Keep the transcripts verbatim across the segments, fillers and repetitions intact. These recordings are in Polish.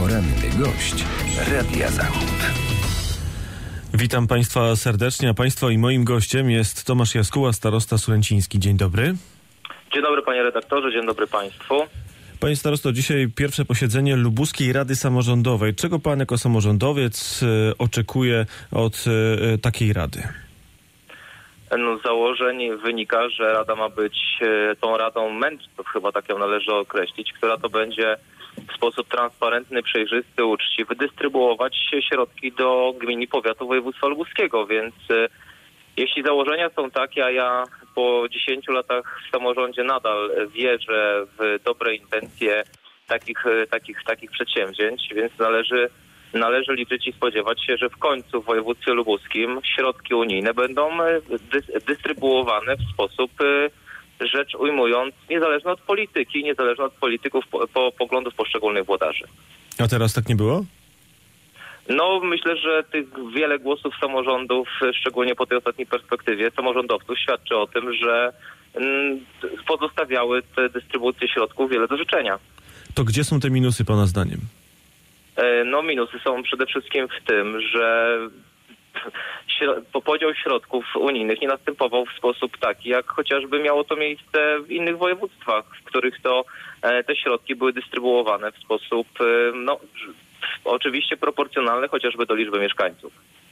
Poranny gość Radia Zachód. Witam Państwa serdecznie, a Państwa i moim gościem jest Tomasz Jaskuła, starosta sulęciński. Dzień dobry. Dzień dobry panie redaktorze, dzień dobry państwu. Panie starosto, dzisiaj pierwsze posiedzenie Lubuskiej Rady Samorządowej. Czego pan jako samorządowiec e, oczekuje od e, takiej rady? No, z założeń wynika, że rada ma być e, tą radą mędrców, chyba tak ją należy określić, która to będzie w sposób transparentny, przejrzysty, uczciwy dystrybuować środki do gmin i powiatu województwa lubuskiego, więc e, jeśli założenia są takie, a ja po dziesięciu latach w samorządzie nadal wierzę w dobre intencje takich, takich, takich przedsięwzięć, więc należy, należy liczyć i spodziewać się, że w końcu w województwie lubuskim środki unijne będą dy- dystrybuowane w sposób, rzecz ujmując, niezależny od polityki, niezależny od polityków po, po, poglądów poszczególnych włodarzy. A teraz tak nie było? No, myślę, że tych wiele głosów samorządów, szczególnie po tej ostatniej perspektywie samorządowców, świadczy o tym, że mm, pozostawiały te dystrybucje środków wiele do życzenia. To gdzie są te minusy pana zdaniem? E, no, minusy są przede wszystkim w tym, że śro- podział środków unijnych nie następował w sposób taki, jak chociażby miało to miejsce w innych województwach, w których to e, te środki były dystrybuowane w sposób, e, no, oczywiście proporcjonalny chociażby do liczby mieszkańców.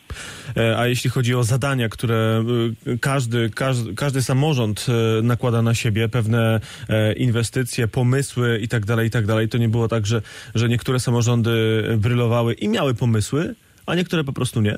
A jeśli chodzi o zadania, które każdy, każdy, każdy samorząd nakłada na siebie, pewne inwestycje, pomysły i tak dalej, i tak dalej, to nie było tak, że, że niektóre samorządy brylowały i miały pomysły, a niektóre po prostu nie?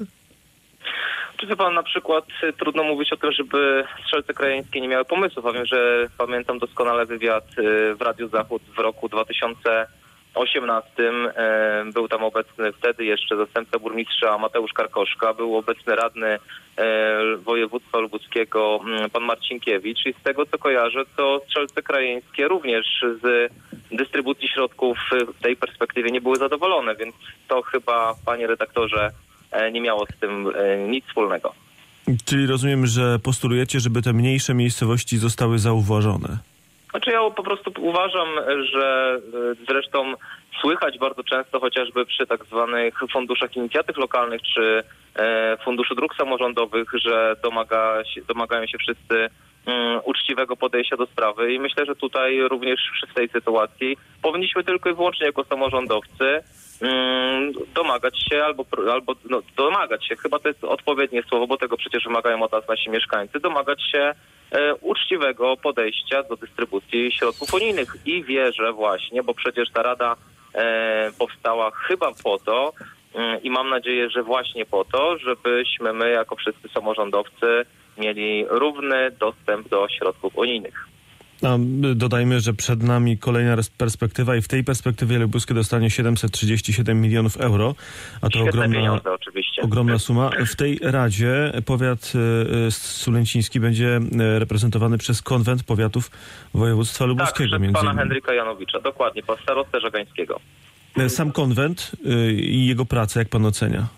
Czy wie pan, na przykład trudno mówić o tym, żeby strzelce krajeńskie nie miały pomysłów, a wiem, że pamiętam doskonale wywiad w Radiu Zachód w roku dwa tysiące osiemnastym. Był tam obecny wtedy jeszcze zastępca burmistrza Mateusz Karkoszka, był obecny radny województwa lubuskiego pan Marcinkiewicz i z tego co kojarzę, to strzelce krajeńskie również z dystrybucji środków w tej perspektywie nie były zadowolone, więc to chyba, panie redaktorze, nie miało z tym nic wspólnego. Czyli rozumiem, że postulujecie, żeby te mniejsze miejscowości zostały zauważone? Znaczy ja po prostu uważam, że zresztą słychać bardzo często chociażby przy tak zwanych funduszach inicjatyw lokalnych czy e, funduszu dróg samorządowych, że domaga się, domagają się wszyscy um, uczciwego podejścia do sprawy i myślę, że tutaj również w tej sytuacji powinniśmy tylko i wyłącznie jako samorządowcy um, domagać się albo, albo no, domagać się, chyba to jest odpowiednie słowo, bo tego przecież wymagają od nas nasi mieszkańcy, domagać się E, uczciwego podejścia do dystrybucji środków unijnych i wierzę właśnie, bo przecież ta rada e, powstała chyba po to e, i mam nadzieję, że właśnie po to, żebyśmy my jako wszyscy samorządowcy mieli równy dostęp do środków unijnych. A dodajmy, że przed nami kolejna perspektywa i w tej perspektywie Lubuskie dostanie siedemset trzydzieści siedem milionów euro, a to ogromna, ogromna suma. W tej Radzie powiat y, sulęciński będzie reprezentowany przez konwent powiatów województwa lubuskiego. Tak, między pana innymi. Henryka Janowicza, dokładnie, pan starostę żagańskiego. Sam konwent y, i jego pracę, jak pan ocenia?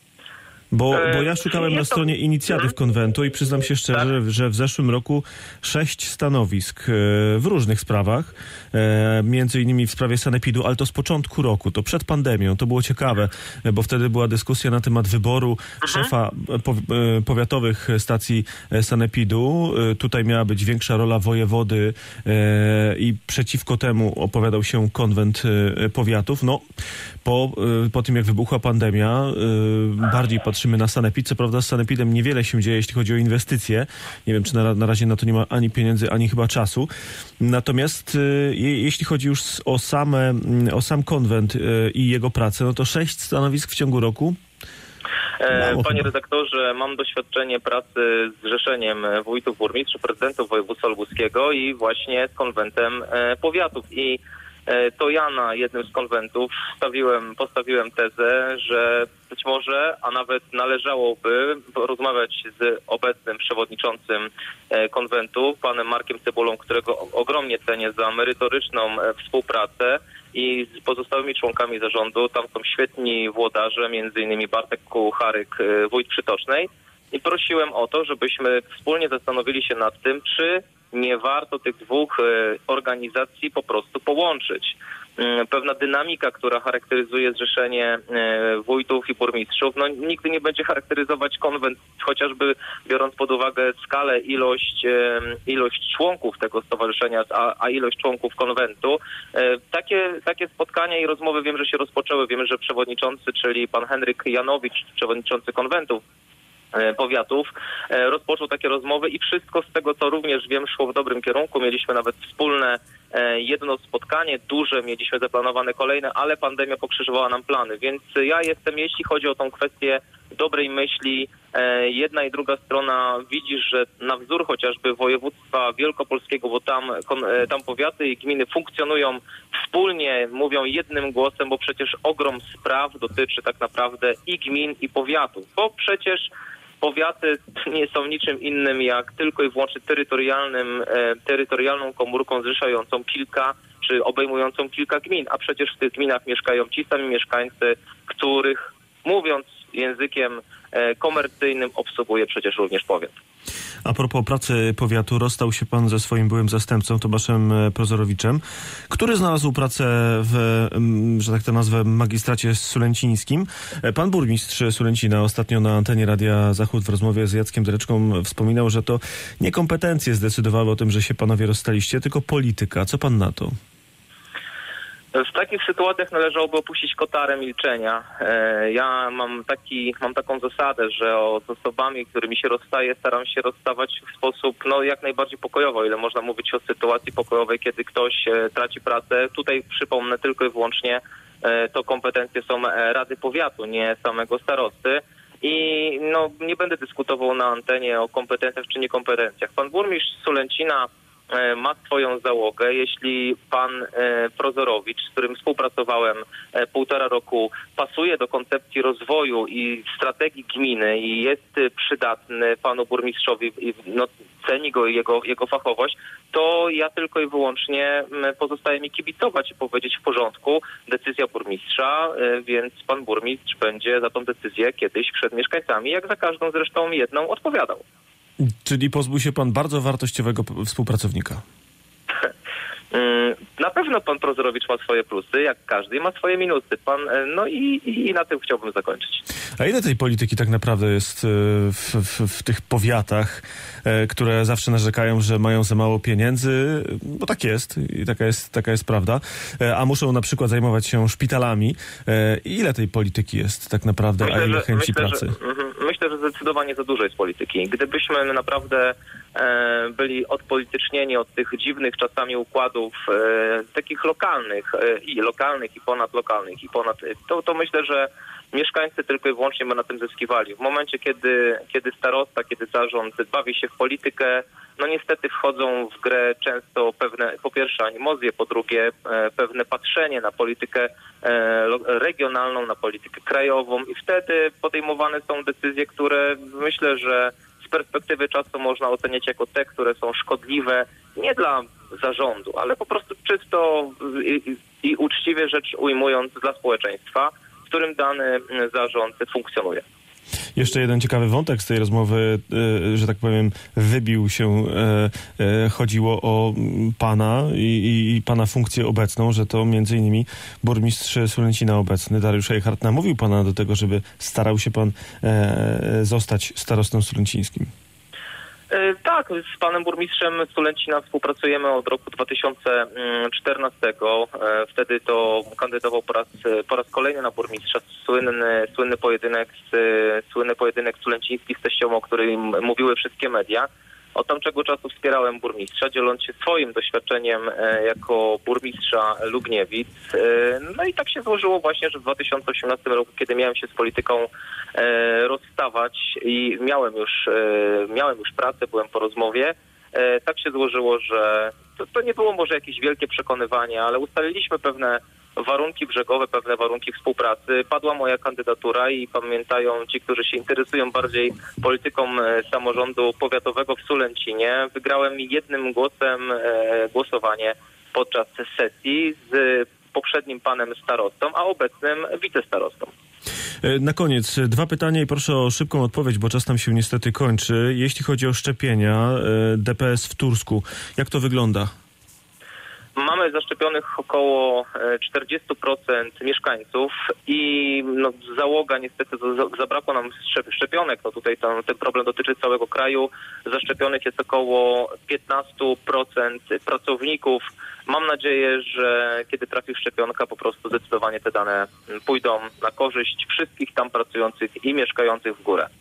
Bo, bo ja szukałem na stronie inicjatyw konwentu i przyznam się szczerze, tak, że w zeszłym roku sześć stanowisk w różnych sprawach, między innymi w sprawie sanepidu, ale to z początku roku, to przed pandemią, to było ciekawe, bo wtedy była dyskusja na temat wyboru Aha. szefa powiatowych stacji sanepidu. Tutaj miała być większa rola wojewody i przeciwko temu opowiadał się konwent powiatów. No, po, po tym jak wybuchła pandemia, bardziej patrzymy na sanepid. Co prawda z sanepidem niewiele się dzieje, jeśli chodzi o inwestycje. Nie wiem, czy na, na razie na to nie ma ani pieniędzy, ani chyba czasu. Natomiast je, jeśli chodzi już o, same, o sam konwent i jego pracę, no to sześć stanowisk w ciągu roku. Mało Panie chyba. redaktorze, mam doświadczenie pracy z Zrzeszeniem Wójtów, Burmistrzów, Prezydentów Województwa Lubuskiego i właśnie z konwentem powiatów. I to ja na jednym z konwentów stawiłem, postawiłem tezę, że być może, a nawet należałoby rozmawiać z obecnym przewodniczącym konwentu, panem Markiem Cebulą, którego ogromnie cenię za merytoryczną współpracę, i z pozostałymi członkami zarządu. Tam są świetni włodarze, między innymi Bartek Kucharyk, wójt Przytocznej. I prosiłem o to, żebyśmy wspólnie zastanowili się nad tym, czy nie warto tych dwóch organizacji po prostu połączyć. pewna dynamika, która charakteryzuje zrzeszenie wójtów i burmistrzów. No, nigdy nie będzie charakteryzować konwent, chociażby biorąc pod uwagę skalę, ilość, ilość członków tego stowarzyszenia, a, a ilość członków konwentu. Takie, takie spotkania i rozmowy wiem, że się rozpoczęły. Wiem, że przewodniczący, czyli pan Henryk Janowicz, przewodniczący konwentu powiatów, rozpoczął takie rozmowy i wszystko z tego, co również wiem, szło w dobrym kierunku. Mieliśmy nawet wspólne jedno spotkanie, duże, mieliśmy zaplanowane kolejne, ale pandemia pokrzyżowała nam plany, więc ja jestem, jeśli chodzi o tą kwestię dobrej myśli, jedna i druga strona widzi, że na wzór chociażby województwa wielkopolskiego, bo tam, tam powiaty i gminy funkcjonują wspólnie, mówią jednym głosem, bo przecież ogrom spraw dotyczy tak naprawdę i gmin, i powiatów, bo przecież powiaty nie są niczym innym jak tylko i wyłącznie terytorialnym, e, terytorialną komórką zrzeszającą kilka, czy obejmującą kilka gmin, a przecież w tych gminach mieszkają ci sami mieszkańcy, których, mówiąc językiem e, komercyjnym, obsługuje przecież również powiat. A propos pracy powiatu, rozstał się pan ze swoim byłym zastępcą Tomaszem Prozorowiczem, który znalazł pracę w, że tak to nazwę, magistracie sulęcińskim. Pan burmistrz Sulęcina ostatnio na antenie Radia Zachód w rozmowie z Jackiem Dereczką wspominał, że to nie kompetencje zdecydowały o tym, że się panowie rozstaliście, tylko polityka. Co pan na to? W takich sytuacjach należałoby opuścić kotarę milczenia. Ja mam taki, mam taką zasadę, że z osobami, którymi się rozstaję, staram się rozstawać w sposób no, jak najbardziej pokojowy, o ile można mówić o sytuacji pokojowej, kiedy ktoś traci pracę. Tutaj przypomnę tylko i wyłącznie, to kompetencje są Rady Powiatu, nie samego starosty. I no, nie będę dyskutował na antenie o kompetencjach czy niekompetencjach. Pan burmistrz Sulęcina ma swoją załogę. Jeśli pan e, Prozorowicz, z którym współpracowałem e, półtora roku, pasuje do koncepcji rozwoju i strategii gminy i jest e, przydatny panu burmistrzowi i no, ceni go jego, jego fachowość, to ja tylko i wyłącznie m, pozostaje mi kibicować i powiedzieć w porządku, decyzja burmistrza, e, więc pan burmistrz będzie za tą decyzję kiedyś przed mieszkańcami, jak za każdą zresztą jedną odpowiadał. Czyli pozbył się pan bardzo wartościowego współpracownika. Na pewno pan Prozorowicz ma swoje plusy, jak każdy, i ma swoje minusy. Pan, no i, i na tym chciałbym zakończyć. A ile tej polityki tak naprawdę jest w, w, w tych powiatach, które zawsze narzekają, że mają za mało pieniędzy, bo tak jest i taka jest, taka jest prawda, a muszą na przykład zajmować się szpitalami. Ile tej polityki jest tak naprawdę, myślę, a ile chęci myślę, pracy? Że, myślę, że zdecydowanie za dużo jest polityki. Gdybyśmy naprawdę e, byli odpolitycznieni od tych dziwnych czasami układów e, takich lokalnych e, i lokalnych i ponadlokalnych i ponad, to, to myślę, że mieszkańcy tylko i wyłącznie by na tym zyskiwali. W momencie, kiedy, kiedy starosta, kiedy zarząd bawi się w politykę, no niestety wchodzą w grę często pewne, po pierwsze animozje, po drugie e, pewne patrzenie na politykę e, regionalną, na politykę krajową i wtedy podejmowane są decyzje, które myślę, że z perspektywy czasu można oceniać jako te, które są szkodliwe nie dla zarządu, ale po prostu czysto i, i, i uczciwie rzecz ujmując dla społeczeństwa, w którym dany zarząd funkcjonuje. Jeszcze jeden ciekawy wątek z tej rozmowy, że tak powiem, wybił się, chodziło o pana i, i pana funkcję obecną, że to między innymi burmistrz Sulęcina obecny, Dariusz Eichhardt, namówił pana do tego, żeby starał się pan zostać starostą sulęcińskim. Tak, z panem burmistrzem Sulęcina współpracujemy od roku dwa tysiące czternastego. Wtedy to kandydował po raz, po raz kolejny na burmistrza. Słynny, słynny pojedynek z, słynny pojedynek sulęciński z teściową, o którym mówiły wszystkie media. Od tamtego czasu wspierałem burmistrza, dzieląc się swoim doświadczeniem jako burmistrza Lubniewic. No i tak się złożyło właśnie, że w dwa tysiące osiemnastym roku, kiedy miałem się z polityką rozstawać i miałem już, miałem już pracę, byłem po rozmowie, tak się złożyło, że to, to nie było może jakieś wielkie przekonywanie, ale ustaliliśmy pewne warunki brzegowe, pewne warunki współpracy. Padła moja kandydatura i pamiętają ci, którzy się interesują bardziej polityką samorządu powiatowego w Sulęcinie. Wygrałem jednym głosem e, głosowanie podczas sesji z poprzednim panem starostą, a obecnym wicestarostą. Na koniec dwa pytania i proszę o szybką odpowiedź, bo czas nam się niestety kończy. Jeśli chodzi o szczepienia, D P S w Tursku, jak to wygląda? Mamy zaszczepionych około czterdzieści procent mieszkańców i no, załoga niestety zabrakło nam szczepionek. No tutaj ten, ten problem dotyczy całego kraju. Zaszczepionych jest około piętnaście procent pracowników. Mam nadzieję, że kiedy trafi szczepionka, po prostu zdecydowanie te dane pójdą na korzyść wszystkich tam pracujących i mieszkających w górę.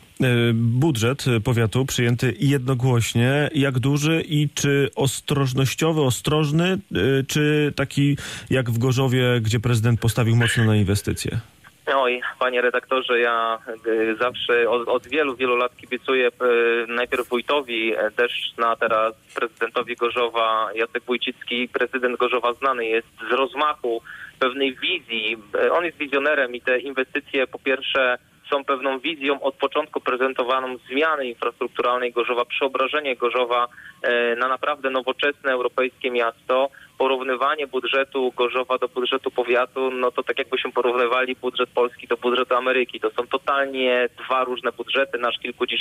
Budżet powiatu przyjęty jednogłośnie. Jak duży i czy ostrożnościowy, ostrożny, czy taki jak w Gorzowie, gdzie prezydent postawił mocno na inwestycje? Oj, panie redaktorze, ja zawsze od, od wielu, wielu lat kibicuję najpierw wójtowi Deszczna, teraz prezydentowi Gorzowa. Jacek Wójcicki, prezydent Gorzowa, znany jest z rozmachu, pewnej wizji. On jest wizjonerem i te inwestycje po pierwsze są pewną wizją od początku prezentowaną zmiany infrastrukturalnej Gorzowa, przeobrażenie Gorzowa na naprawdę nowoczesne europejskie miasto. Porównywanie budżetu Gorzowa do budżetu powiatu, no to tak jakbyśmy porównywali budżet Polski do budżetu Ameryki. To są totalnie dwa różne budżety. Nasz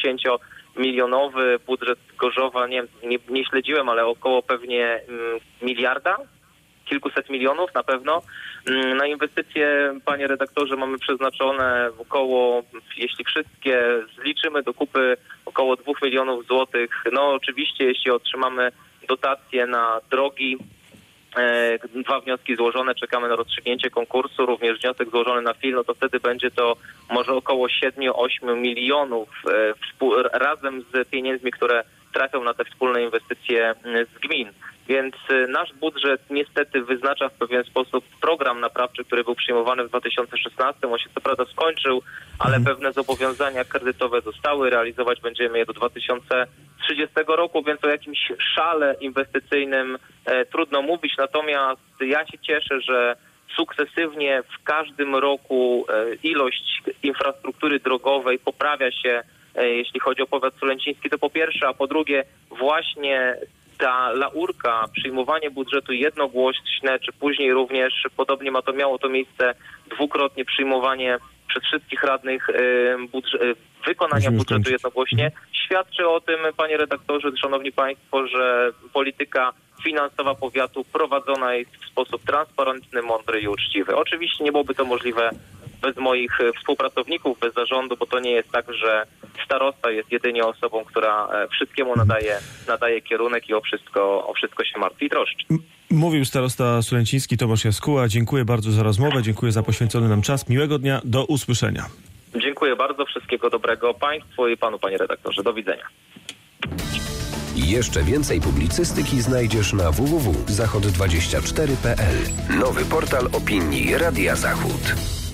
kilkudziesięciomilionowy budżet Gorzowa, nie, nie, nie śledziłem, ale około pewnie mm, miliarda. Kilkuset milionów na pewno. Na inwestycje, panie redaktorze, mamy przeznaczone około, jeśli wszystkie zliczymy do kupy, około dwóch milionów złotych. No oczywiście, jeśli otrzymamy dotacje na drogi, e, dwa wnioski złożone, czekamy na rozstrzygnięcie konkursu, również wniosek złożony na film, no to wtedy będzie to może około siedem osiem milionów e, współ, razem z pieniędzmi, które trafią na te wspólne inwestycje z gmin. Więc nasz budżet niestety wyznacza w pewien sposób program naprawczy, który był przyjmowany w dwa tysiące szesnastym. On się co prawda skończył, ale mhm. pewne zobowiązania kredytowe zostały. Realizować będziemy je do dwa tysiące trzydziestego roku, więc o jakimś szale inwestycyjnym e, trudno mówić. Natomiast ja się cieszę, że sukcesywnie w każdym roku e, ilość infrastruktury drogowej poprawia się, e, jeśli chodzi o powiat sulęciński, to po pierwsze, a po drugie właśnie ta laurka, przyjmowanie budżetu jednogłośne, czy później również, podobnie ma to miało to miejsce dwukrotnie, przyjmowanie przez wszystkich radnych budż- wykonania budżetu jednogłośnie, świadczy o tym, panie redaktorze, szanowni państwo, że polityka finansowa powiatu prowadzona jest w sposób transparentny, mądry i uczciwy. Oczywiście nie byłoby to możliwe bez moich współpracowników, bez zarządu, bo to nie jest tak, że starosta jest jedynie osobą, która wszystkiemu nadaje, nadaje kierunek i o wszystko, o wszystko się martwi i troszczy. Mówił starosta sulęciński Tomasz Jaskuła. Dziękuję bardzo za rozmowę, dziękuję za poświęcony nam czas. Miłego dnia, do usłyszenia. Dziękuję bardzo, wszystkiego dobrego państwu i panu, panie redaktorze. Do widzenia. Jeszcze więcej publicystyki znajdziesz na w w w kropka zachod dwadzieścia cztery kropka p l. Nowy portal opinii Radia Zachód.